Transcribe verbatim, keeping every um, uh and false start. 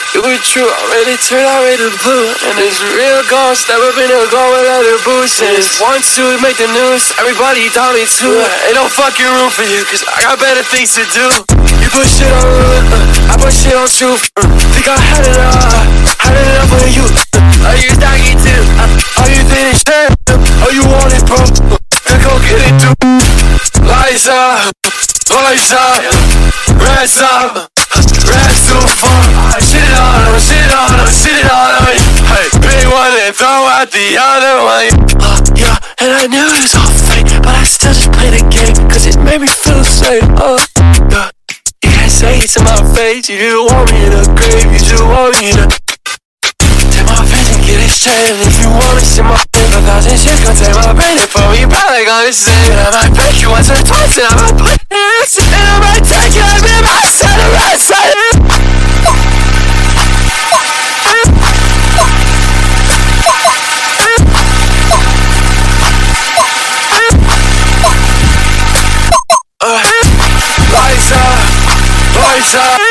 It was true, I really turned out red and blue. And it's real gone, step up in the go without a boost. And it's one, two, make the news, everybody thought me too. Ain't no fucking room for you, cause I got better things to do. You put shit on me, uh, I put shit on truth. uh, Think I had it all, had it enough for you. uh, Are you doggy too? Uh, are you finished? Oh, you want it, bro? Then go get it, dude. Lights up, lights up, rats up, rats too far. I shit it on him, shit it on him, shit it on him. Hey, big one and throw out the other one. Uh, yeah, and I knew it was all fake, but I still just played the game, cause it made me feel safe. Uh, yeah. You can't say it to my face, you just want me in the grave, you just want me to take my face and get it straight. And if you wanna see my face, a thousand shit gon' take my brain and put me probably gonna say it. I might break you once or twice and I might put it in, and I might take you and be my side of right side. Uh, lights up, lights up.